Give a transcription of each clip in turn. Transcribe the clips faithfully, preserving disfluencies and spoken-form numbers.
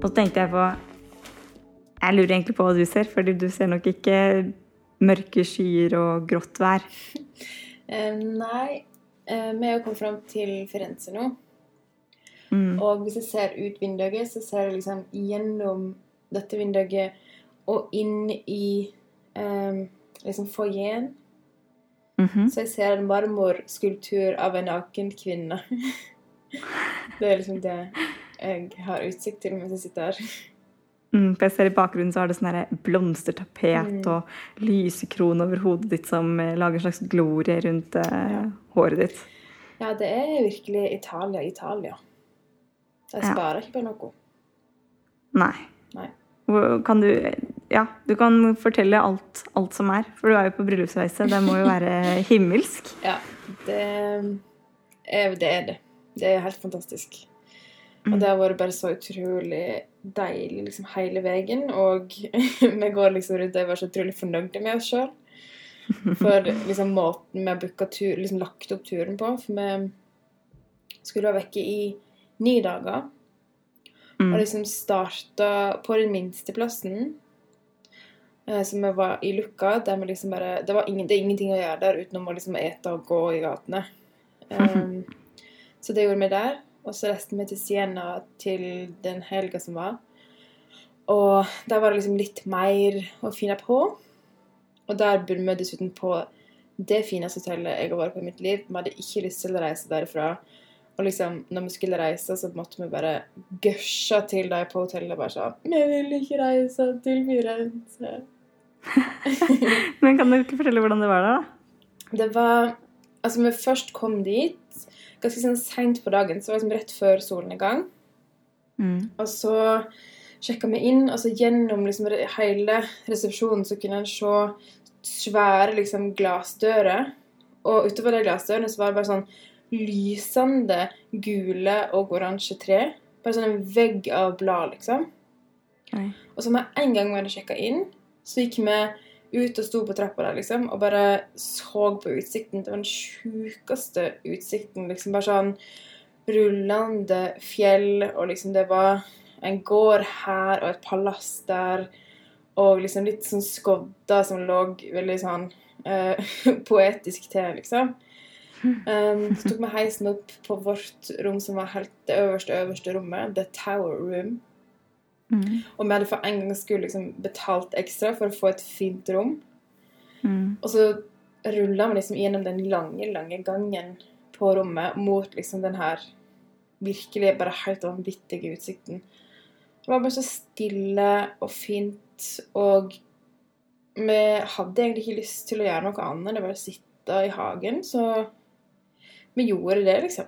Og så tenkte jeg på, jeg lurer egentlig på hva du ser, fordi du ser nok ikke mørke skyer og grått vær. Um, nei, um, vi har kommet frem til Firenze nå. Mm. Og hvis jeg ser ut vinduet, så ser jeg liksom gjennom dette vinduet og inn i um, liksom foajeen. Mm-hmm. Så jeg ser en marmorskulptur av en naken kvinne. Det er liksom det jeg har utsikt til mens jeg sitter her. Mm, for jeg ser i bakgrunnen så har det sånn her blomstertapet Mm. og lysekron over hodet ditt som eh, lager en slags glorie rundt eh, Ja. håret ditt. Ja, det er virkelig Italia, Italia. De Ja. sparer ikke på noe. Nei. Nei. Hvor- Kan du, ja, du kan fortelle alt, alt som er, for du er jo på bryllupsreise. Det må jo være himmelsk. Ja, det er det. Er det. Det er helt fantastisk. Og det har vært bare så utrolig deilig liksom hele veien, og vi går liksom rundt og er bare så utrolig fornøyde med oss selv. For liksom måten vi har booket tur, liksom lagt opp turen på, for vi skulle være vekke i ni dager, Mm. og liksom startet på den minste plassen, eh, som vi var i Lucca, der vi liksom bare, det var ingen, det er ingenting å gjøre der utenom å liksom ete og gå i gatene. Um, så det gjorde vi der. Og så reiste vi til Siena til den helga som var. Og der var det liksom litt mer å finne på. Og der bodde vi dessuten på det fineste hotellet jeg har vært på i mitt liv. Vi hadde ikke lyst til å reise derifra. Og liksom, når vi skulle reise, så måtte vi bare gushe til deg på hotellet. Bare sånn, vi vil ikke reise til Firenze. Men kan du ikke fortelle hvordan det var da? Det var, altså når vi først kom dit, ganske sånn sent på dagen, så var det liksom rett før solnedgang. Mm. Og så sjekket vi inn, og så gjennom liksom hele resepsjonen så kunne en se svære liksom glassdører. Og utover de glassdørene så var det bare sånn lysende gule og oransje tre. Bare sånn en vegg av blad, liksom. Oi. Og så med en gang vi hadde sjekket inn, så gikk vi ut og sto på trappa der, liksom, og bare så på utsikten. Det var den sjukeste utsikten, liksom, bare sånn rullende fjell, og liksom det var en gård her, og et palass der, og liksom litt sånn skodda som lå veldig sånn eh, poetisk til, liksom. Um, så tok vi heisen opp på vårt rom, som var helt det øverste, øverste rommet, The Tower Room. Mm. Og vi hadde for en gang skulle liksom betalt ekstra for å få et fint rom. Mm. Og så rullet vi liksom gjennom den lange, lange gangen på rommet mot liksom den her virkelig bare helt vanvittige utsikten. Det var bare så stille og fint, og vi hadde egentlig ikke lyst til å gjøre noe annet enn å bare sitte i hagen, så vi gjorde det, liksom.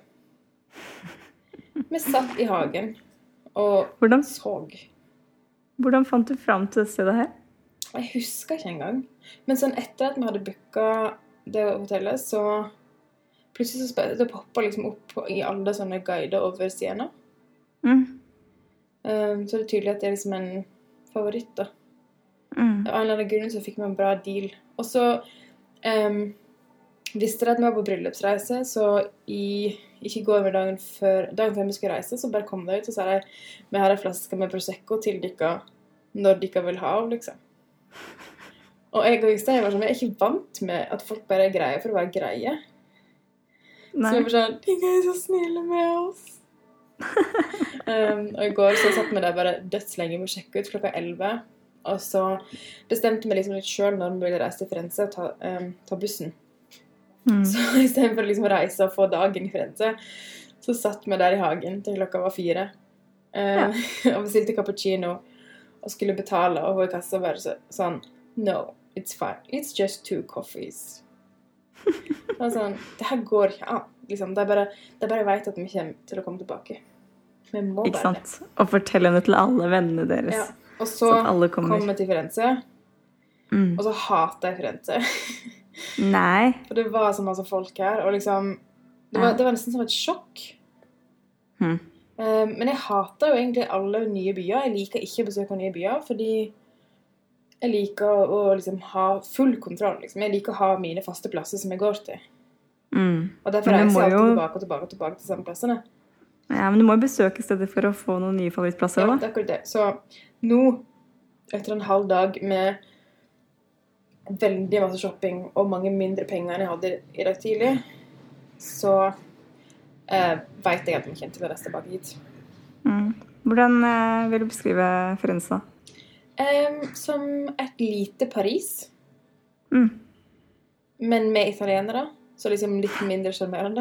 Vi satt i hagen og Hvordan, så. hvordan fant du frem til det stedet her? Jeg husker ikke engang. Men sånn etter at vi hadde booket det hotellet, så plutselig så spør- det poppet liksom opp i alle sånne guider over Siena. Mm. Um, så det er tydelig at det er liksom en favoritt, da. Mm. Av en eller annen grunn så fikk vi en bra deal. Og så um, visste jeg at vi var på bryllupsreise, så i, ikke går vi dagen før, dagen før vi skulle reise, så bare kom det ut og sa de, vi har en flaske med Prosecco til dere når dere vil ha av, liksom. Og jeg og Øystein var sånn, vi er ikke vant med at folk bare er greie for å være greie. Nei. Så vi var sånn, de er så snille med oss. um, og i går så satt vi der bare dødslenge med å sjekke ut klokka elleve, og så bestemte vi liksom litt selv når vi ville reise til Firenze og ta, um, ta bussen. Mm. Så i stedet for å liksom reise og få dagen i Firenze, så satt vi der i hagen til klokka var fire. Uh, og bestilte cappuccino og skulle betale, og hun i kassa bare så, sånn, no, it's fine. It's just two coffees. Det var sånn, det her går ikke an. Liksom, det er bare, det er bare jeg vet at vi kommer til å komme tilbake. Vi må Ikke bare sant? Og fortelle det til alle vennene deres. Ja. Og så Så at alle kommer. kom vi til Firenze, Mm. og så hatet jeg Firenze. Nei. For det var så masse folk her, og liksom, det var, Ja. det var nesten som et sjokk. Mm. Um, men jeg hater jo egentlig alle nye byer. Jeg liker ikke å besøke nye byer, fordi jeg liker å, å liksom ha full kontroll. Liksom. Jeg liker å ha mine faste plasser som jeg går til. Mm. Og derfor Men det reiser må jeg alltid jo- tilbake og tilbake og tilbake til samme plassene. Ja, men du må jo besøke stedet for å få noen nye favorittplasser, Ja, da. det er akkurat det. Så nå, etter en halv dag med veldig masse shopping og mange mindre penger enn jeg hadde i dag tidlig, så eh, vet jeg at vi kommer til å reise tilbake hit. Mm. Hvordan eh, vil du beskrive Firenze? Um, som et lite Paris, Mm. men med italienere, så liksom litt mindre sjarmerende.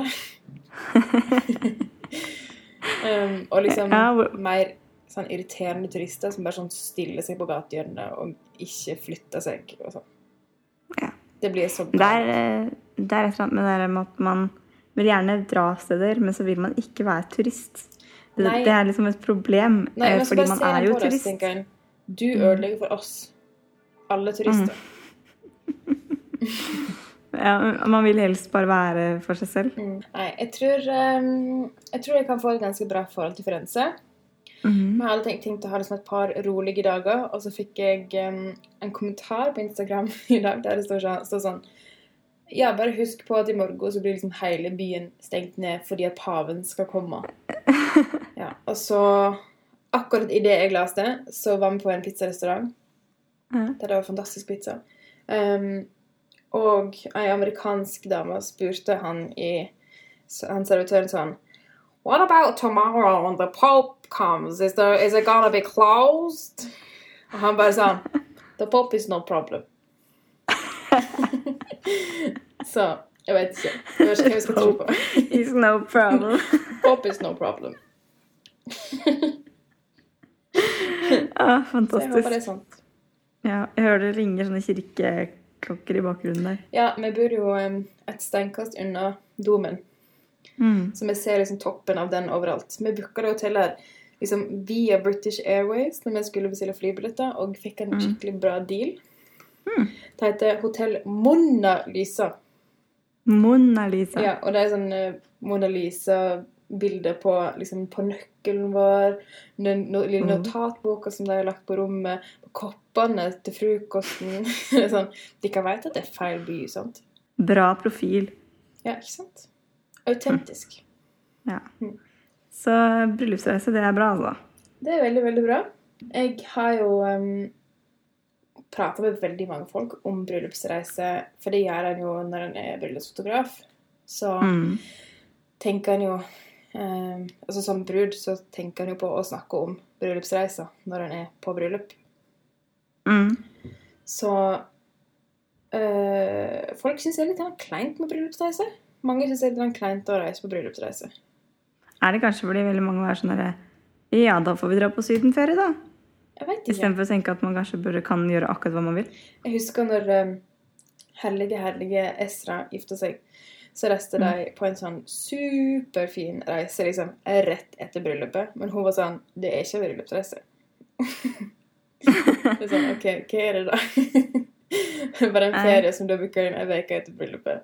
um, og liksom Ja, hvor- mer sånn irriterende turister som bare sånn stiller seg på gatehjørnet og ikke flytter seg. Og sånn. Ja. Det blir så Det er, eh, det er et eller annet med det der med at man vil gjerne dra steder, men så vil man ikke være turist. Det, Nei. det er liksom et problem, Nei, eh, men så fordi bare man ser er jeg jo på det, så turist. tenker jeg, du ødelegger for oss, alle turister. Ja, man vil helst bare være for seg selv. Mm. Nei, jeg tror, um, jeg tror jeg kan få et ganske bra forhold til Firenze. Mhm. Jeg hadde tenkt, tenkt å ha liksom et par rolige dager, og så fikk jeg um, en kommentar på Instagram i dag, der det står sånn, står sånn ja, bare husk på at i morgen så blir liksom hele byen stengt ned fordi at paven skal komme. Ja, og så akkurat i det jeg leste, så var vi på en pizzarestaurant, Ja. der det var fantastisk pizza. Um, og en amerikansk dame spurte han i, så han servitøren sånn, what about tomorrow when the Pope comes? Is, there, is it gonna be closed? Og han bare sånn, the Pope is no problem. Så, jeg vet ikke. Jeg vet ikke hva jeg skal tro på. It's no problem. Pope is no problem. Ja, Så jeg håper det fantastisk. er sant. Ja, jeg hører det ringer sånne kirkeklokker i bakgrunnen der. Ja, vi bor jo um, et steinkast unna domen. Mm. Så vi ser liksom toppen av den overalt. Vi booket det hotellet her liksom via British Airways når vi skulle bestille flybilletter, og fikk en skikkelig bra deal. Mm. Det heter Hotel Mona Lisa. Mona Lisa. Ja, og det er sånn uh, Mona Lisa-bilder på, liksom, på nøkkelen vår, den no, lille Mm. notatboka som de har lagt på rommet, på koppene til frokosten. Det er sånn, de kan vite at det er feil by, sant? Bra profil. Ja, ikke sant? Autentisk. Ja. Mm. Så bryllupsreise, det er bra, altså. Det er veldig, veldig bra. Jeg har jo um, pratet med veldig mange folk om bryllupsreise, for det gjør en jo når en er bryllupsfotograf. Så Mm. tenker en jo, um, altså som brud, så tenker en jo på å snakke om bryllupsreiser når en er på bryllup. Mm. Så uh, folk synes det er litt grann kleint med bryllupsreise. Mange synes det er litt grann kleint å reise på bryllupsreise. Er det kanskje fordi veldig mange er sånn der, ja, da får vi dra på sydenferie da. Jeg vet I ikke. stedet for å tenke at man kanskje burde kan gjøre akkurat hva man vil. Jeg husker når um, herlige, herlige Esra gifte seg, så reiste de på en sånn superfin reise, liksom, rett etter bryllupet. Men hun var sånn, det er ikke bryllupsreise. Det er sånn, ok, hva er det da? Bare en ferie som du har booket inn en veke etter bryllupet.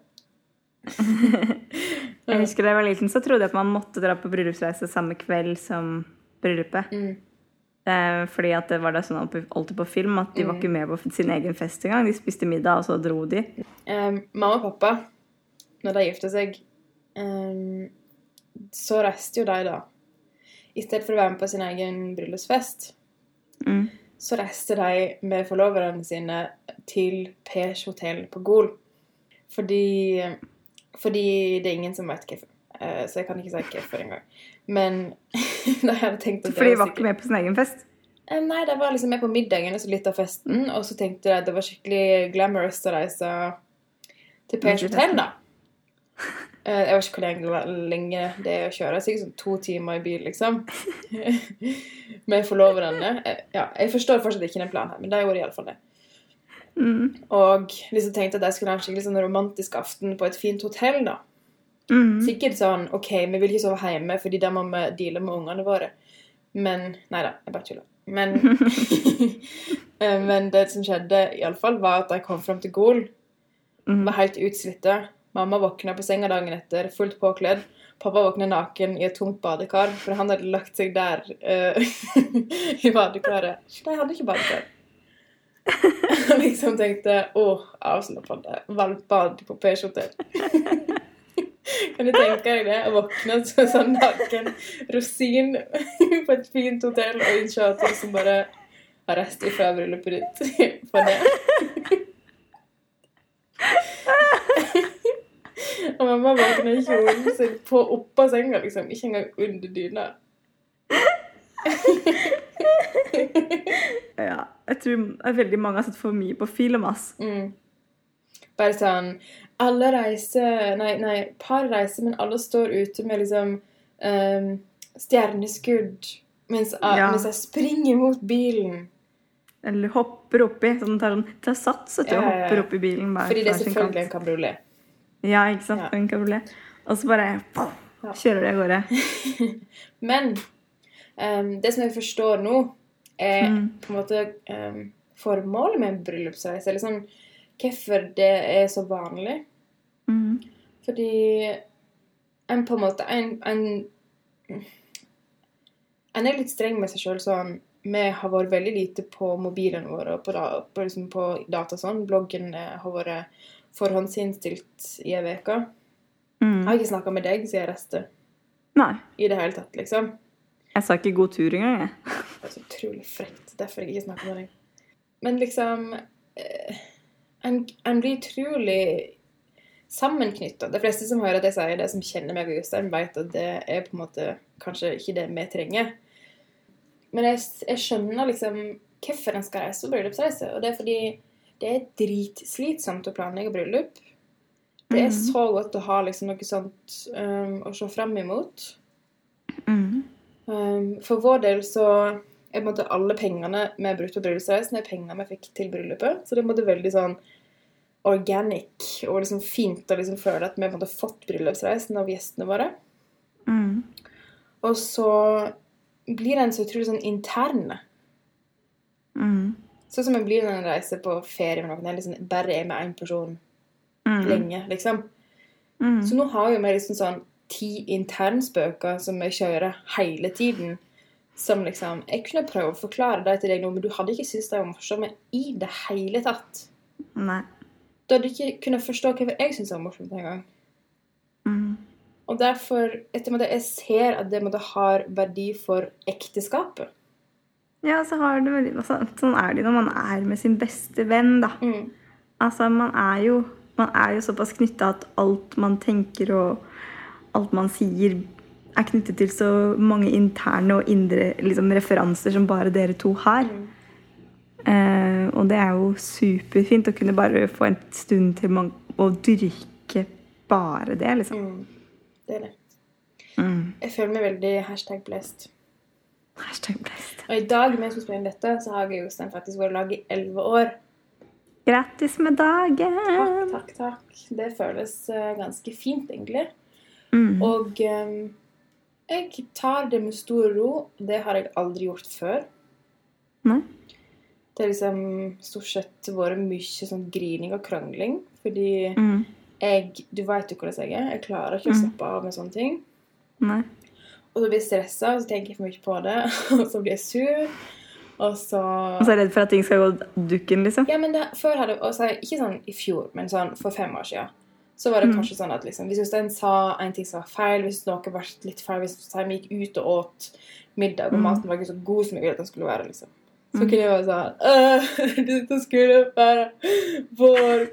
Jeg husker da jeg var liten, så trodde jeg at man måtte dra på bryllupsreise samme kveld som bryllupet. Mm. Eh, fordi at det var det sånn alltid alltid på film, at de var ikke med på sin egen fest engang. De spiste middag, og så dro de. Um, mamma og pappa, når de gifte seg, um, så reiste jo de da. I stedet for å være med på sin egen bryllupsfest, Mm. så reiste de med forloverne sine til Pers Hotel på Gol. Fordi, fordi det er ingen som vet hvorfor. Uh, så jeg kan ikke si hvorfor engang. Men de hadde tenkt at det Fordi de var sikkert- ikke med på sin egen fest. Eh, Nei, de var liksom med på middagen og så litt av festen, og så tenkte de at det var skikkelig glamorous å reise til Pers Til Hotel, festen. da. Eh, Jeg vet ikke hvor lenge, lenge det er å kjøre, sikkert sånn to timer i bil, liksom. Med forloverne. Eh, Ja, jeg forstår fortsatt ikke den planen her, men de gjorde i alle fall det. Mm. Og liksom tenkte at de skulle ha en skikkelig sånn romantisk aften på et fint hotell, da. Mm. Sikkert sånn, ok, vi vil ikke sove hjemme, fordi da må vi deale med ungene våre. Men, neida, jeg bare tuller. Men, eh, men det som skjedde i alle fall var at de kom frem til Gol, Mm. var helt utslitte. Mamma våkna på senga dagen etter, fullt påkledd. Pappa våkna naken i et tomt badekar, for han hadde lagt seg der eh, i badekaret. De hadde ikke badekar. Han liksom tenkte, åh, avslappende, valgbad på Pers Hotel. Kan du tenke deg det? Å våkne som sånn naken rosin på et fint hotell, og ikke at du som bare har rest fra bryllupet ditt for det. Og mamma våkner i kjolen sin på oppå senga, liksom. Ikke engang under dyna. Ja, jeg tror veldig mange har sett for mye på film, ass. Mm. Bare sånn, alle reiser, nei, nei, par reiser, men alle står ute med liksom um, stjerneskudd, mens, ja. mens jeg springer mot bilen. Eller hopper oppi, sånn tar sånn, tar sats, vet du, og hopper oppi bilen. Bare fordi det er selvfølgelig en kabriolet. Ja, ikke sant, ja. En kabriolet. Og så bare, pof, kjører det av gårde. Men, um, det som jeg forstår nå, er mm. på en måte um, formålet med en bryllupsreise, eller sånn, hvorfor det er så vanlig. Mm. Fordi en på en måte, en, en, en er litt streng med seg selv, sånn, vi har vært veldig lite på mobilen vår, og på, på, liksom på data sånn, bloggen har vært forhåndsinnstilt i en veka. Mm. Jeg har ikke snakket med deg, sier jeg reiste. Nei. I det hele tatt, liksom. Jeg sa ikke god tur engang, jeg. Det er så utrolig frekt, derfor jeg ikke snakker med deg. Men liksom, eh, en, en blir utrolig sammenknyttet. De fleste som hører at jeg sier det, som kjenner meg og Jostein, vet at det er på en måte kanskje ikke det vi trenger. Men jeg, jeg skjønner liksom hvorfor en skal reise og bryllupsreise, og det er fordi det er dritslitsomt å planlegge bryllup. Det er så godt å ha liksom noe sånt um, å se frem imot. Mm. Um, for vår del så er på en måte alle pengene vi brukte på bryllupsreisen er penger vi fikk til bryllupet. Så det er på en måte veldig sånn organic og liksom fint å liksom føle at vi på en måte har fått bryllupsreisen av gjestene våre. Mm. Og så blir det en så utrolig sånn interne. Mm. Sånn som jeg blir når jeg reiser på ferie med noen, jeg liksom bare er med en person mm. lenge, liksom. Mm. Så nå har jo vi liksom sånn ti internspøker som jeg kjører hele tiden, som liksom, jeg kunne prøve å forklare det til deg nå, men du hadde ikke syntes det var morsomt i det hele tatt. Nei. Du hadde ikke kunnet forstå hva jeg synes det var morsomt en gang. Mm. Og derfor, etter at jeg ser at det måtte ha verdi for ekteskapet. Ja, så har det veldig, altså, sånn er det når man er med sin beste venn, da. Mm. Altså, man er jo, man er jo såpass knyttet at alt man tenker og alt man sier er knyttet til så mange interne og indre liksom, referanser som bare dere to har. Mm. Eh, og det er jo superfint å kunne bare få en stund til man, å dyrke bare det, liksom. Mm. Det er det. Mm. Jeg føler meg veldig hashtag blessed. Hashtag blessed. Og i dag, mens vi spiller dette, så har jeg Jostein faktisk vært lag i elleve år. Grattis med dagen! Takk, takk, takk. Det føles uh, ganske fint, egentlig. Mm. Og um, jeg tar det med stor ro. Det har jeg aldri gjort før. Nei. Det har liksom stort sett vært mye sånn grining og krangling, fordi mm. jeg, du vet jo hvordan jeg er, jeg klarer ikke å slappe av med sånne ting. Nei. Og så blir jeg stresset, og så tenker jeg for mye på det, og så blir jeg sur, og så... Og så er jeg redd for at ting skal gå dukken, liksom? Ja, men det, før hadde jeg, også, ikke sånn i fjor, men sånn for fem år siden, så var det mm. kanskje sånn at liksom, hvis Jostein sa en ting som var feil, hvis noe var litt feil, hvis Jostein gikk ut og åt middag, og mm. maten var ikke så god som jeg ville at den skulle være, liksom. Så mm. kunne jeg være sånn, dette skulle være vår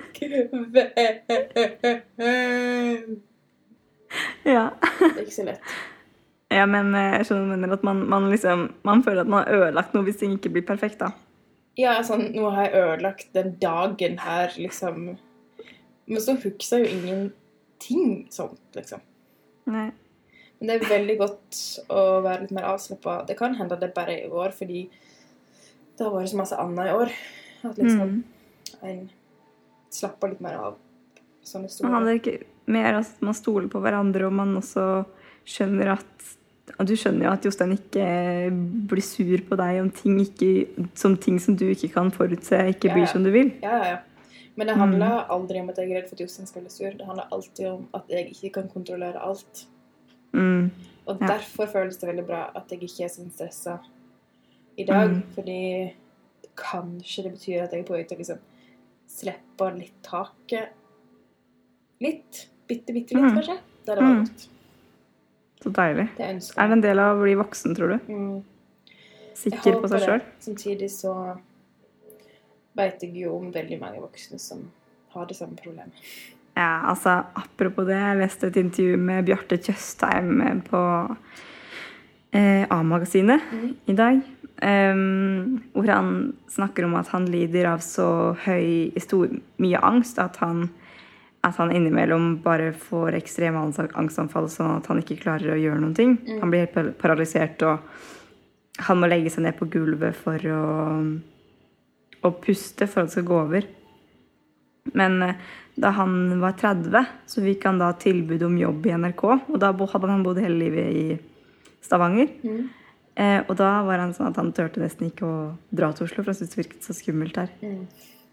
venn. Ja. Det er ikke så lett. Ja, men jeg skjønner mener at man, man liksom, man føler at man har ødelagt noe hvis ting ikke blir perfekt, da. Ja, sånn, nå har jeg ødelagt den dagen her, liksom. Men så husker jo ingenting sånt, liksom. Nei. Men det er veldig godt å være litt mer avslappet. Det kan hende at det bare er i år, fordi det har vært så masse annet i år. At liksom, mm. en slapper litt mer av sånne store. Man handler ikke mer at man stoler på hverandre, og man også skjønner at du skjønner jo at Jostein ikke blir sur på deg om ting, ikke, som ting som du ikke kan forutse ikke ja, ja. Blir som du vil. Ja, ja, ja. Men det handler mm. aldri om at jeg er redd for at Jostein skal bli sur. Det handler alltid om at jeg ikke kan kontrollere alt. Mm. Og ja. Derfor føles det veldig bra at jeg ikke er sånn stresset i dag. Mm. Fordi kanskje det betyr at jeg er på vei til å liksom slippe litt taket. Litt. Bitte, bitte litt, mm. kanskje. Det hadde vært Mm. godt. Så deilig. Det ønsker Er jeg. det en del av å bli voksen, tror du? Mm. Jeg Sikker på håper seg det. selv? Samtidig så vet jeg jo om veldig mange voksne som har det samme problemet. Ja, altså, apropos det, jeg leste et intervju med Bjarte Tjøstheim på eh, A-magasinet Mm. i dag, em, hvor han snakker om at han lider av så høy, stor, mye angst, at han, at han innimellom bare får ekstreme angst- angstanfall, sånn at han ikke klarer å gjøre noen ting. Mm. Han blir helt par- paralysert, og han må legge seg ned på gulvet for å, å puste for at det skal gå over. Men eh, da han var tretti, så fikk han da tilbud om jobb i N R K, og da bo- hadde han bodd hele livet i Stavanger. Mm. Eh, og da var han sånn at han tørte nesten ikke å dra til Oslo, for han syntes det virket så skummelt her. Mm.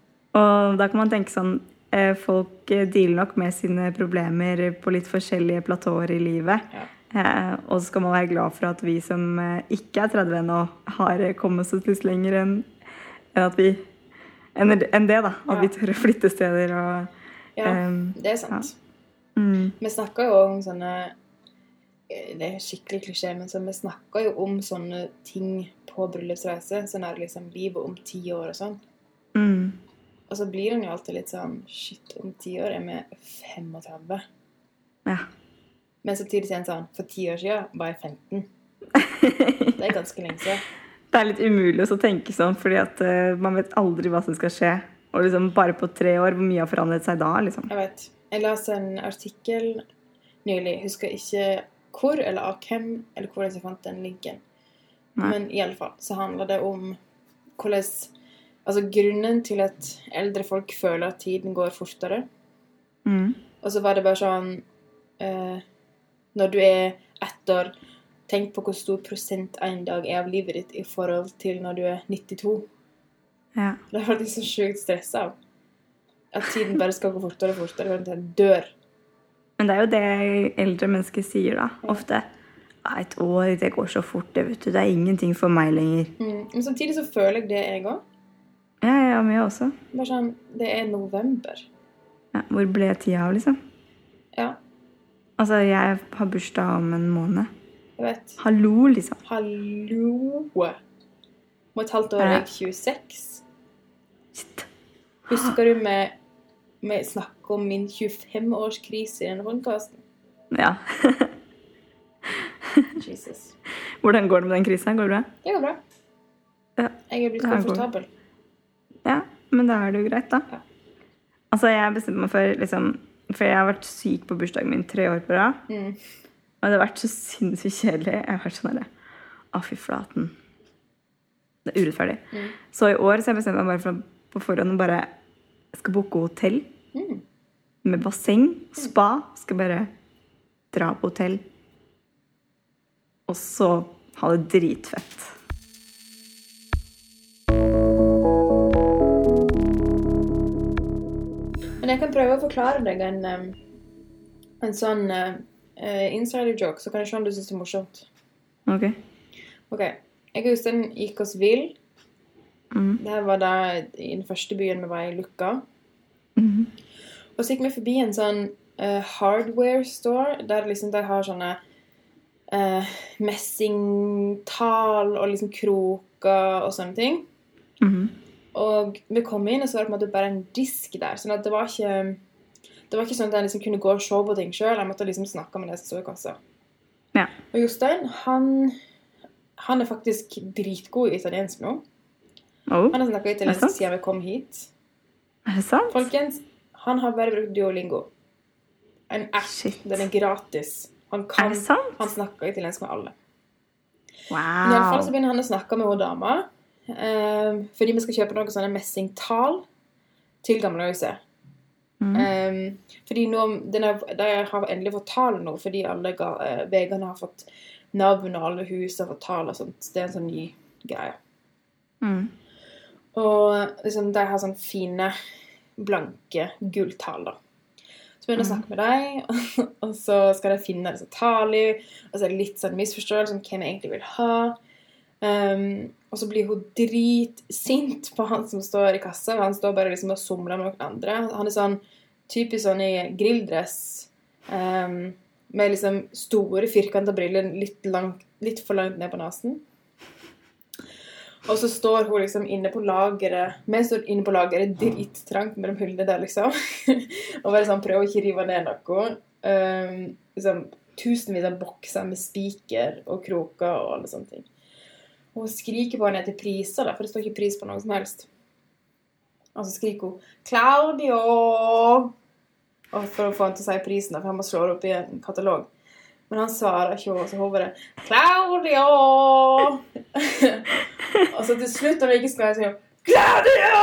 Og da kan man tenke sånn, eh, folk eh, dealer nok med sine problemer på litt forskjellige platåer i livet. Ja. Eh, og så skal man være glad for at vi som eh, ikke er tretti ennå, har eh, kommet oss litt lenger enn enn at vi enn enn det, da. At Ja. vi tør å flytte steder og Ja, em, det er sant. mm, Vi snakker jo om sånne Det er skikkelig klisjé, men så vi snakker jo om sånne ting på bryllupsreise. Sånn er det liksom livet om ti år og sånn. mm, Og så blir den jo alltid litt sånn shit, om ti år er vi femogtretti. ja. Men samtidig er det sånn for ti år siden var jeg femten. Det er ganske lenge siden. Det er litt umulig å så tenke sånn, fordi at eh, man vet aldri hva som skal skje. Og liksom bare på tre år, hvor mye har forandret seg da, liksom. Jeg vet. Jeg las en artikkel nylig. Husker ikke hvor eller av hvem, eller hvordan jeg fant den linken. Nei. Men i alle fall så handler det om hvordan Altså grunnen til at eldre folk føler at tiden går fortere. Mm. Og så var det bare sånn eh, Når du er ett år, tenk på hvor stor prosent en dag er av livet ditt i forhold til når du er nittito. Ja. Det var liksom sjukt stresset av. At tiden bare skal gå fortere og fortere, og at jeg dør. Men det er jo det eldre mennesker sier da, ofte. «Ja, et år, det går så fort, det vet du. Det er ingenting for meg lenger. Mm. Men samtidig så føler jeg det jeg òg. Ja, ja, meg også. Bare sånn Det er november. Ja, hvor ble tida av, liksom? Ja, Altså, jeg har bursdag om en måned. jeg vet. Hallo, liksom. Hallo! Om et halvt år er jeg tjueseks. Shit. Husker du med, med snakk om min tjuefem-årskrise i denne podcasten? Ja. Jesus. Hvordan går det med den krisen? Går det bra? Det går bra. Ja. Jeg er blitt Det er komfortabel. Ja, men da er det jo greit, da. Ja. Altså, jeg bestemte meg for, liksom, for jeg har vært syk på bursdagen min tre år på rad. Mm. Og det har vært så sinnssykt kjedelig. Jeg har vært sånn der, å fy flaten. Det er urettferdig. Mm. Så i år så har jeg bestemt meg bare for, på forhånd å bare, jeg skal boke hotell Mm. med basseng, spa, skal bare dra på hotell. Og så ha det dritfett. Men jeg kan prøve å forklare deg en, um, en sånn uh, insider joke, så kan jeg se om du synes det er morsomt. Ok. Ok, jeg og Øystein gikk oss vill. Mm. Det her var da i den første byen vi var i Lukka. Mhm. Og så gikk vi forbi en sånn uh, hardware store, der liksom de har sånne uh, messingtal og liksom kroker og sånne ting. Mhm. Og vi kom inn, og så var det på en måte bare en disk der. Sånn at det var ikke, det var ikke sånn at jeg liksom kunne gå og se på ting selv. Jeg måtte liksom snakke med det som stod i kassa. Ja. Og Jostein, han, han er faktisk dritgod i italiensk nå. Oh, Han har snakket Er det italiensk sant? siden vi kom hit. er det sant? Folkens, han har bare brukt Duolingo. En app. Shit. Den er gratis. Han Er kan, det sant? han snakker italiensk med alle. Wow. Men i alle fall så begynner han å snakke med hun dama. Um, fordi vi skal kjøpe noen sånne messingtal til gamlehuset. Mm. Um, fordi nå, denne, de har endelig fått tall nå, fordi alle ga, uh, vegene har fått navn, og alle hus har fått tall og sånt. Det er en sånn ny greie. Mm. Og liksom, de har sånn fine, blanke gulltall da. Så begynner jeg å snakke med dem, og så skal de finne disse tallene, og så er det litt sånn misforståelse om hvem jeg egentlig vil ha. Um, og så blir hun dritsint på han som står i kassa, og han står bare liksom og somler med noen andre. Han er sånn typisk sånn i grilldress, um, med liksom store firkantede briller litt, langt, litt for langt ned på nasen. Og så står hun liksom inne på lageret, vi står inne på lageret drittrangt mellom hyllene der liksom, og bare sånn prøver å ikke rive ned noe. Um, liksom, tusenvis av bokser med spiker og kroker og alle sånne ting. Og hun skriker på henne etter priser, da, for det står ikke pris på noe som helst. Og så skriker hun, Claudio! Og for å få han til å si prisen, for han må slå det opp i en katalog. Men han svarer ikke, og så hun bare, Claudio! Og så til slutt, når vi ikke skal si, Claudio!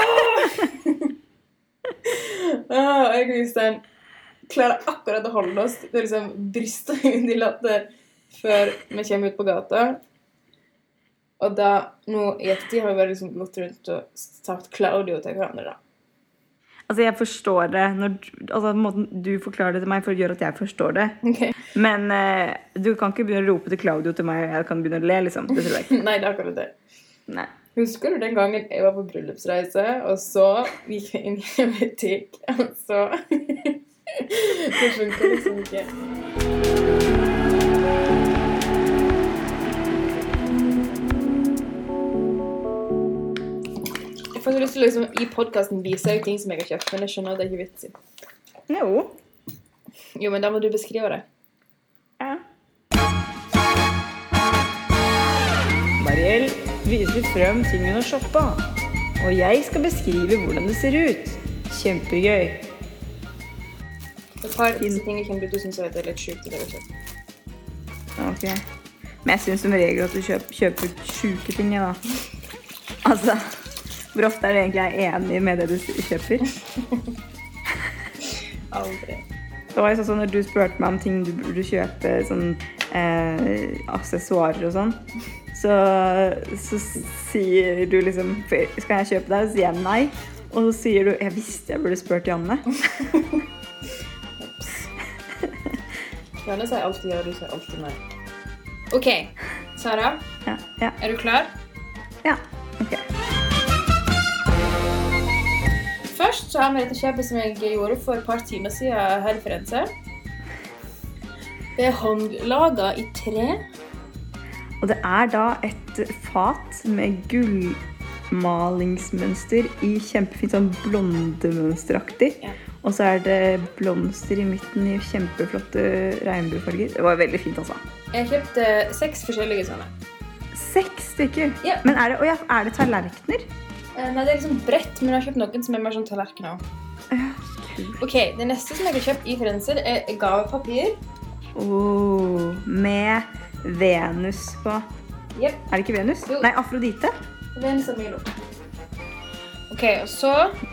Og jeg og Jostein klarer akkurat å holde oss til liksom brystet ut i latter før vi kommer ut på gata. Og da, nå i ettertid har vi bare liksom gått rundt og sagt Claudio til hverandre da. Altså, jeg forstår det, når, altså, måten du forklarer det til meg for å gjøre at jeg forstår det. Okay. Men eh, du kan ikke begynne å rope til Claudio til meg, og jeg kan begynne å le, liksom. Det tror jeg ikke. Nei, det er akkurat det. Nei. Husker du den gangen jeg var på bryllupsreise, og så gikk jeg inn i en butikk, og så... det funker liksom ikke. Jeg får lyst til å liksom, i podcasten vise jeg ting som jeg har kjøpt, men jeg skjønner at det er ikke vits i. Jo. Jo, men da må du beskrive det. Ja. Mariel viser frem tingene å shoppe, og jeg skal beskrive hvordan det ser ut. Kjempegøy. Et par ting jeg kjenner du synes er litt sjukt i det vi kjøper. Ok. Men jeg synes som regel at du kjøper, kjøper sjuke ting, ja da. Altså... Hvor ofte er det egentlig jeg er enig med det du kjøper? Aldri. Det var jo sånn når du spurte meg om ting du burde kjøpe, sånn eh, accessoarer og sånn, så, så sier du liksom, skal jeg kjøpe deg? Så sier jeg nei. Og så sier du, jeg visste jeg burde spurt Janne. Janne sier alltid ja, du sier alltid nei. Ok, Sara, ja, ja. Er du klar? Ja, ok. Først så har vi dette kjøpet som jeg gjorde for et par timer siden her i Firenze. Det er håndlaget i tre. Og det er da et fat med gullmalingsmønster i kjempefint sånn blondemønsteraktig. Ja. Og så er det blomster i midten i kjempeflotte regnbuefarger. Det var veldig fint altså. Jeg kjøpte seks forskjellige sånne. Seks stykker? Ja. Men er det, og ja, er det tallerkener? Nei, det er liksom brett, men jeg har kjøpt noen som er mer sånn tallerkener. Ja, kult. Ok, det neste som jeg har kjøpt i Firenze er gavepapir. Oh, med Venus på. Yep. Er det ikke Venus? Jo. Nei, Afrodite. Venus og Milo. Ok, og så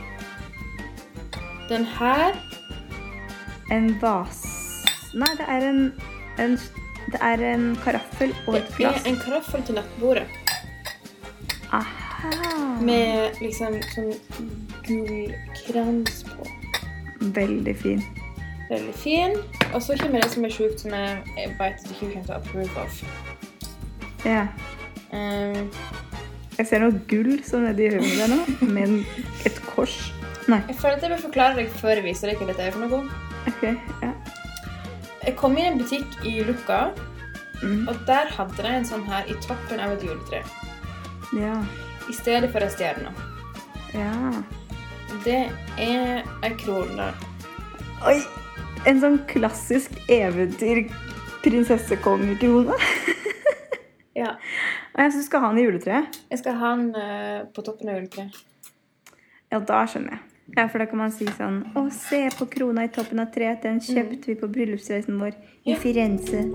den her. En vas. Nei, det er en, en, det er en karaffel og et glass. Det er en karaffel til nattbordet. Aha. Med liksom sånn gul krans på. Veldig fin. Veldig fin. Og så kommer det som er sjukt, som jeg, jeg vet at du ikke kan ta approve of. Ja. Um, jeg ser noe gull som nede i høyden der nå, med et kors. Nei. Jeg føler at jeg vil forklare deg før jeg viser deg hva dette er for noe. Ok, ja. Jeg kom i en butikk i Lucca, mm. og der hadde de en sånn her i toppen av et juletre. Ja. I stedet for en stjerne. Ja. Det er en krone. Oi! En sånn klassisk eventyr prinsessekongekrone. Ja. Og jeg synes du skal ha den i juletreet. Jeg skal ha den uh, på toppen av juletreet. Ja, da skjønner jeg. Ja, for da kan man si sånn, å, se på krona i toppen av treet, den kjøpte mm. vi på bryllupsreisen vår i ja. Firenze.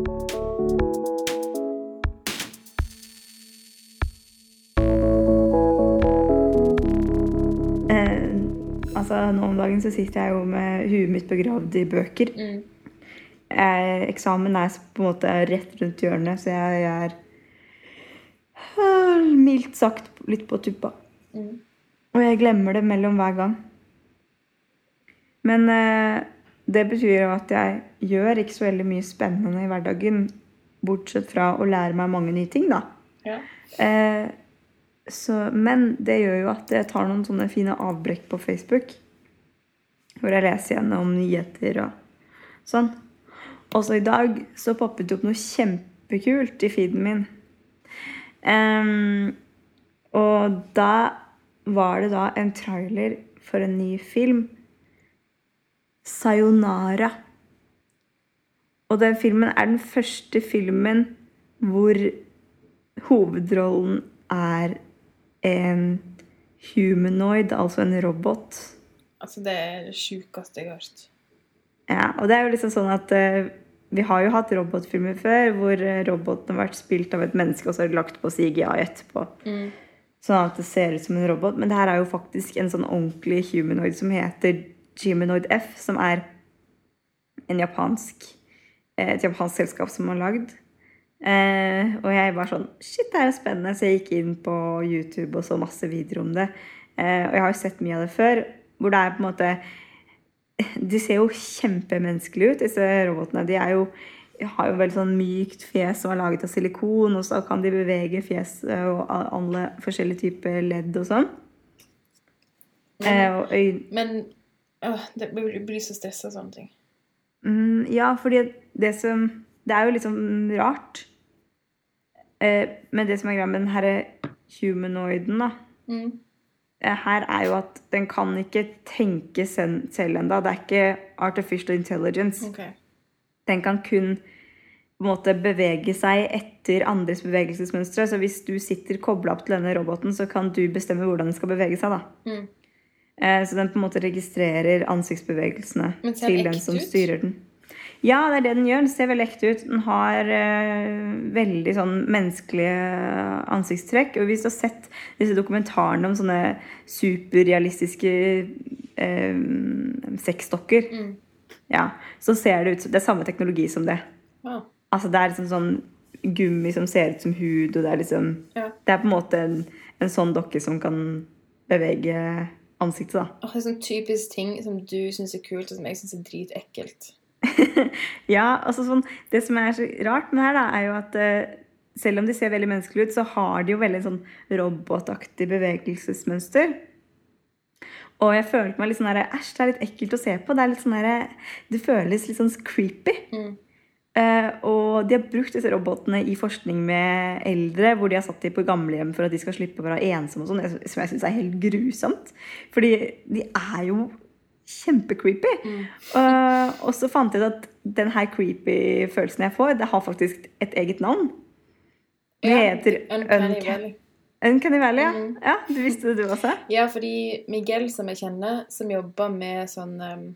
Altså, nå om dagen så sitter jeg jo med huet mitt begravd i bøker. Mm. Eh, eksamen er på en måte rett rundt hjørnet, så jeg, jeg er øh, mildt sagt litt på tuppa. Mm. Og jeg glemmer det mellom hver gang. Men eh, det betyr jo at jeg gjør ikke så veldig mye spennende i hverdagen, bortsett fra å lære meg mange nye ting, da. Ja. Eh, Så, men det gjør jo at jeg tar noen sånne fine avbrekk på Facebook, hvor jeg leser gjennom nyheter og sånn. også i dag så poppet det opp noe kjempekult i feeden min. Um, og da var det da en trailer for en ny film. Sayonara. Og den filmen er den første filmen hvor hovedrollen er en humanoid, altså en robot. Altså, det er det sjukeste jeg har hørt. Ja, og det er jo liksom sånn at uh, vi har jo hatt robotfilmer før, hvor roboten har vært spilt av et menneske, og så har det lagt på C G I etterpå. Mm. Sånn at det ser ut som en robot. Men det her er jo faktisk en sånn ordentlig humanoid som heter Geminoid F, som er en japansk, et japansk selskap som har lagd. Eh, og jeg var sånn, shit, det er jo spennende. Så jeg gikk inn på YouTube og så masse videoer om det. Eh, og jeg har jo sett mye av det før, hvor det er på en måte, de ser jo kjempemenneskelige ut, disse robotene. De er jo, har jo veldig sånn mykt fjes som er laget av silikon, og så kan de bevege fjes og alle forskjellige typer ledd og sånn. Men, eh, og øyn... men åh, det blir så stresset av sånne ting. Mm, ja, fordi det som det er jo liksom rart eh, men det som er greia med den her humanoiden da mm. eh, her er jo at den kan ikke tenke selv enda. Det er ikke artificial intelligence. Okay. Den kan kun på en måte bevege seg etter andres bevegelsesmønstre. Så hvis du sitter koblet opp til denne roboten, så kan du bestemme hvordan den skal bevege seg da. Mm. Så den på en måte registrerer ansiktsbevegelsene til den som styrer den. Ja, det er det den gjør. Den ser veldig ekte ut. Den har uh, veldig sånn menneskelige ansiktstrekk. Og hvis du har sett disse dokumentarene om sånne superrealistiske uh, sexdokker, mm. ja, så ser det ut som det er samme teknologi som det. Ja. Altså det er liksom sånn gummi som ser ut som hud, og det er liksom ja. Det er på en måte en, en sånn dokke som kan bevege ansiktet da. Oh, det er sånn typisk ting som du synes er kult, og som jeg synes er dritekkelt. Ja, altså sånn, det som er så rart med det her da, er jo at uh, selv om de ser veldig menneskelige ut, så har de jo veldig sånn robotaktig bevegelsesmønster. Og jeg følte meg litt sånn her, æsj, det er litt ekkelt å se på. Det er litt sånn her, det føles litt sånn creepy. Mm. Uh, og de har brukt disse robotene i forskning med eldre, hvor de har satt dem på gamlehjem for at de skal slippe å være ensomme og sånn, som jeg synes er helt grusomt. Fordi de er jo kjempecreepy. Mm. Uh, og så fant jeg ut at den her creepy følelsen jeg får, det har faktisk et eget navn. Det ja, heter Uncanny Valley. Uncanny Valley, ja. Mm. Ja, du visste det du også? Ja, fordi Miguel, som jeg kjenner, som jobber med sånn um,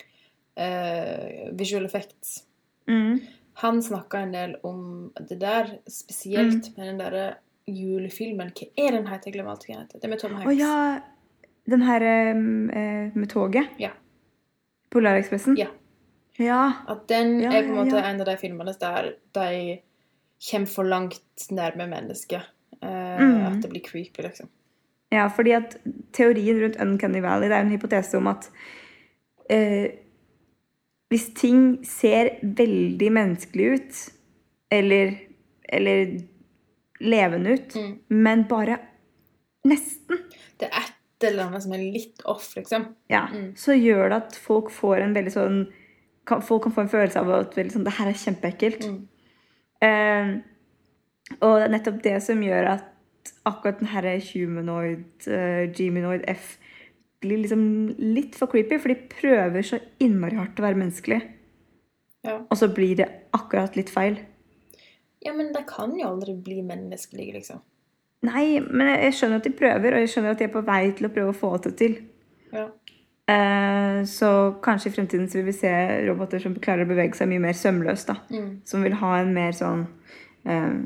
uh, visual effects, mm. han snakket en del om det der, spesielt mm. med den der julefilmen. Hva er den her til? Jeg glemmer alt hva den heter. Det er med Tom Hanks. Å ja, den her eh, med toget? Ja. Polarekspressen? Ja. Ja. At den ja, er på en måte ja. en av de filmene der de kommer for langt nærme mennesket. Eh, mm. At det blir creepy, liksom. Ja, fordi at teorien rundt Uncanny Valley, det er en hypotese om at eh, hvis ting ser veldig menneskelig ut, eller, eller levende ut, mm. men bare nesten. Det er et eller annet som er litt off, liksom. Ja, mm. så gjør det at folk får en veldig sånn, kan, folk kan få en følelse av at sånn, det her er kjempeekkelt. Mm. Uh, og det er nettopp det som gjør at akkurat den her humanoid, uh, Geminoid F, blir liksom litt for creepy, for de prøver så innmari hardt å være menneskelig. Ja. Og så blir det akkurat litt feil. Ja, men det kan jo aldri bli menneskelig, liksom. Nei, men jeg skjønner at de prøver, og jeg skjønner at de er på vei til å prøve å få det til. Ja. Uh, så kanskje i fremtiden så vil vi se roboter som klarer å bevege seg mye mer sømløst, da. Mm. Som vil ha en mer sånn uh,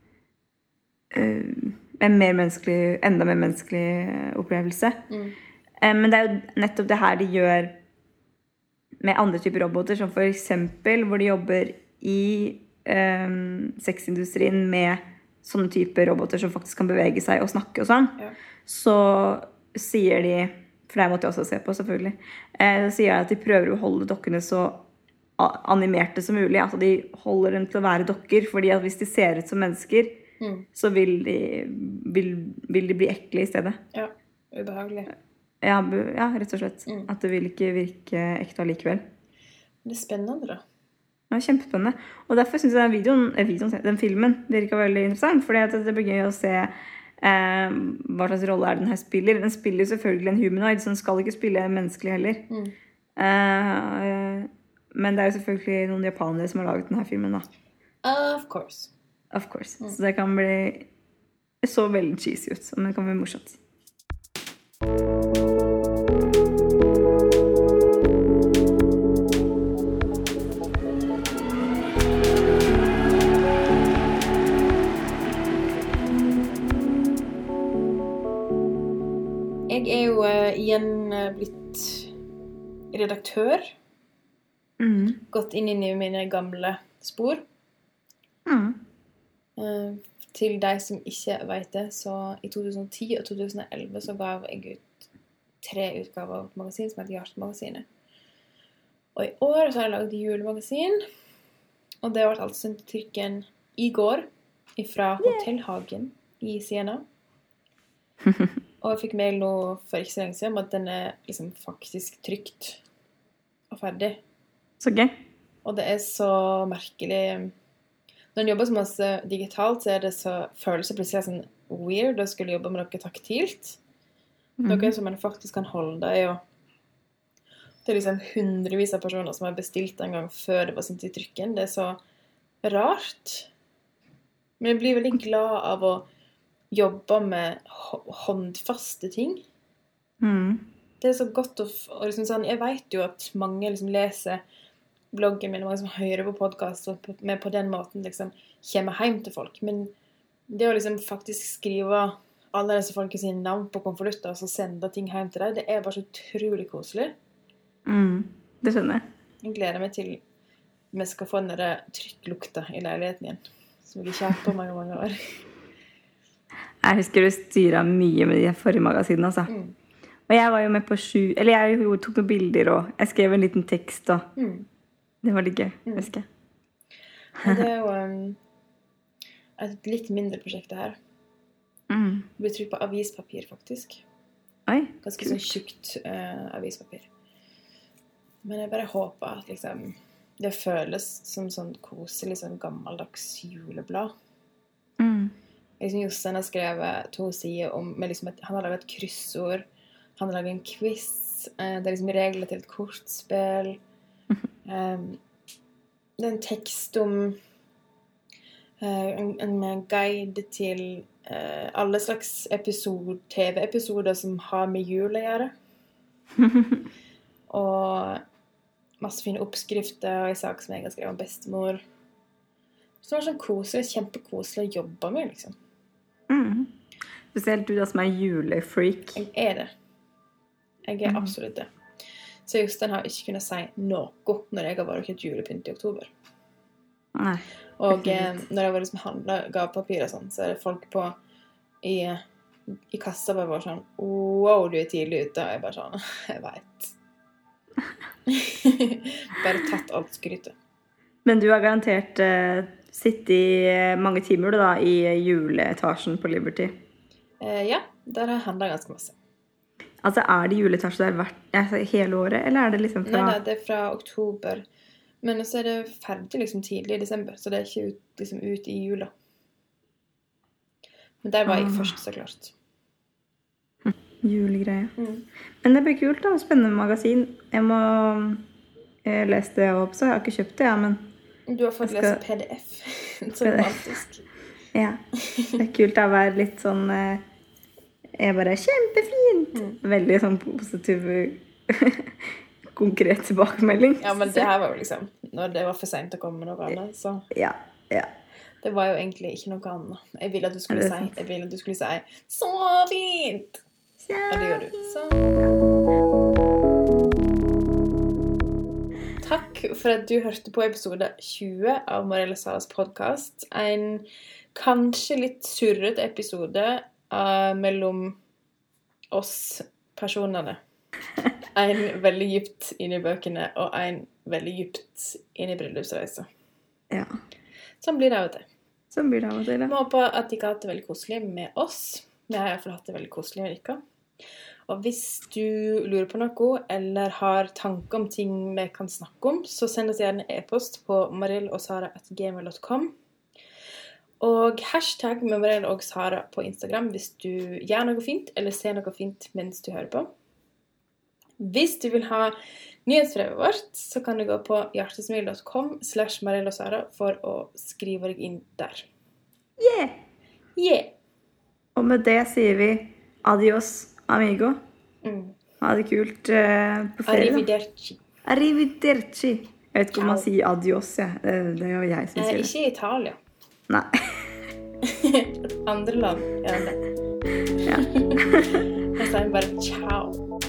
uh, en mer menneskelig, enda mer menneskelig opplevelse. Mm. Uh, men det er jo nettopp det her de gjør med andre typer roboter, som for eksempel hvor de jobber i um, sexindustrien med sånne typer roboter som faktisk kan bevege seg og snakke og sånn, ja. Så sier de, for det måtte jeg også se på selvfølgelig, eh, så sier de at de prøver å holde dokkene så animerte som mulig. Altså de holder dem til å være dokker, fordi at hvis de ser ut som mennesker, mm. så vil de, vil, vil de bli ekle i stedet. Ja, ubehagelig. Ja, ja rett og slett. Mm. At det vil ikke virke ekte allikevel. Det er spennende da. Det var kjempespennende. Og derfor synes jeg den videoen, eh, videoen, den filmen virker veldig interessant, fordi at det blir gøy å se eh, hva slags rolle er den her spiller. Den spiller jo selvfølgelig en humanoid, så den skal ikke spille menneskelig heller. Mm. Eh, men det er jo selvfølgelig noen japanere som har laget denne filmen da. Of course. Of course. Mm. Så det kan bli, det så veldig cheesy ut, men det kan bli morsomt. Jeg er jo uh, igjen uh, blitt redaktør. Mm. Gått inn i mine gamle spor. Mm. Uh, til de som ikke vet det, så i to tusen og ti og to tusen og elleve så gav jeg ut tre utgaver av et magasin som heter Hjertemagasinet. Og i år så har jeg laget julemagasin, og det ble altså sendt til trykken i går fra Hotellhagen i Siena. Og jeg fikk mail nå for ikke så lenge siden om at den er liksom faktisk trykt og ferdig. Så gøy. Og det er så merkelig. Når en jobber så masse digitalt, så er det så følelse plutselig sånn weird å skulle jobbe med noe taktilt. Mm. Noe som man faktisk kan holde i. Og det er liksom hundrevis av personer som har bestilt en gang før det var sendt i trykken. Det er så rart. Men jeg blir veldig glad av å jobbe med håndfaste ting. Mm. Det er så godt å... Og liksom sånn, jeg vet jo at mange liksom leser bloggen min, og mange som hører på podcast, og med på den måten liksom kommer hjem til folk. Men det å liksom faktisk skrive alle disse folkene sine navn på konvolutter, og så sende ting hjem til deg, det er bare så utrolig koselig. Mm. Det skjønner jeg. Jeg gleder meg til vi skal få den der trykklukta i leiligheten igjen, som jeg ikke har hatt på mange, mange år. Jeg husker du styret mye med de forrige magasinene, altså. Mm. Og jeg var jo med på sju, eller jeg tok noen bilder, og jeg skrev en liten tekst, og mm. det var litt gøy, mm. husker jeg. Og det er jo um, et litt mindre prosjekt det her. Mm. Det blir trykt på avispapir, faktisk. Oi, ganske sånn tjukt uh, avispapir. Men jeg bare håper at liksom, det føles som sånn koselig, sånn gammeldags juleblad. Mm. Liksom Jostein har skrevet to sider om, med liksom et, han har laget et kryssord, han har laget en quiz, eh, det er liksom regler til et kortspill, um, det er en tekst om uh, en, en guide til uh, alle slags episode, T V-episoder som har med jul å gjøre. Og masse fine oppskrifter og en sak som jeg har skrevet om bestemor. Så det var sånn koselig, kjempekoselig å jobbe med, liksom. Mm. Spesielt du da som er julefreak. Jeg er det. Jeg er mm. absolutt det. Så Jostein har ikke kunnet si noe når jeg har vært et julepynt i oktober. Nei. Og eh, når jeg var liksom handlet gavepapir og sånn, så er det folk på i, i kassa bare var sånn, wow, du er tidlig ute. Og jeg bare sånn, jeg vet. Bare tatt alt skrytet. Men du har garantert uh, sittet i mange timer da, i juleetasjen på Liberty. Uh, ja, der har jeg handlet ganske masse. Altså, er det juleetasje der hvert, altså, hele året, eller er det liksom fra... Nei, nei, det er fra oktober. Men så er det ferdig liksom tidlig i desember, så det er ikke ut, liksom, ut i jula. Men der var jeg ah. først, så klart. Hm, julegreie. Mm. Men det blir kult da, spennende magasin. Jeg må... Jeg leste det opp, så jeg har ikke kjøpt det, ja, men... Du har fått skal... lese P D F. Så romantisk. Ja, det er kult å være litt sånn... Jeg bare, kjempefint! Mm. Veldig sånn positiv, konkret tilbakemelding. Ja, men det her var jo liksom... Når det var for sent å komme med noe annet, så... Ja, ja. Det var jo egentlig ikke noe annet. Jeg ville at du skulle si... Jeg ville at du skulle si... Så fint! Så og det gjør du. Så... Takk for at du hørte på episode tjue av Marielle Salas podcast. En kanskje litt surret episode uh, mellom oss personene. En veldig dypt inn i bøkene, og en veldig dypt inn i bryllupsreise. Ja. Sånn blir det av og til. Sånn blir det av og til, ja. Vi håper at dere har hatt det veldig koselig med oss. Vi har i hvert fall hatt det veldig koselig med dere. Og hvis du lurer på noe, eller har tanker om ting vi kan snakke om, så send oss gjerne e-post på mariellosara at gmail dot com. Og hashtag med Mariell og Sara på Instagram hvis du gjør noe fint, eller ser noe fint mens du hører på. Hvis du vil ha nyhetsbrevet vårt, så kan du gå på hjertesmil dot com slash mariellosara for å skrive deg inn der. Yeah! Yeah! Og med det sier vi adios, amigo. Mm. Ha det kult uh, på ferie. Arrivederci. Arrivederci. Jeg vet ikke om man sier adios, ja. det, det er jo jeg som Eh, sier det. ikke i Italia. Nei. Andre land gjør det. Ja. Jeg sier bare ciao.